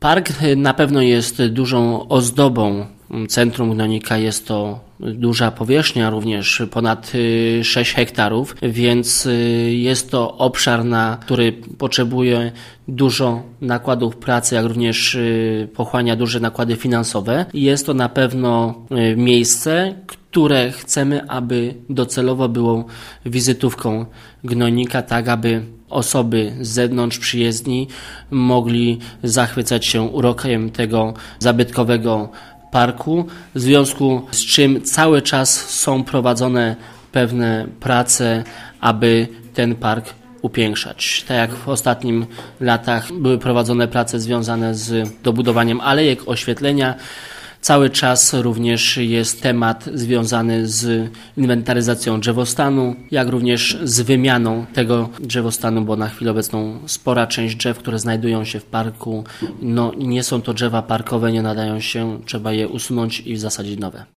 Park na pewno jest dużą ozdobą centrum Gnonika. Jest to duża powierzchnia, również ponad 6 hektarów, więc jest to obszar, który potrzebuje dużo nakładów pracy, jak również pochłania duże nakłady finansowe. Jest to na pewno miejsce, które chcemy, aby docelowo było wizytówką Gnonika, tak aby osoby z zewnątrz, przyjezdni mogli zachwycać się urokiem tego zabytkowego parku, w związku z czym cały czas są prowadzone pewne prace, aby ten park upiększać. Tak jak w ostatnich latach były prowadzone prace związane z dobudowaniem alejek, oświetlenia, cały czas również jest temat związany z inwentaryzacją drzewostanu, jak również z wymianą tego drzewostanu, bo na chwilę obecną spora część drzew, które znajdują się w parku, nie są to drzewa parkowe, nie nadają się, trzeba je usunąć i zasadzić nowe.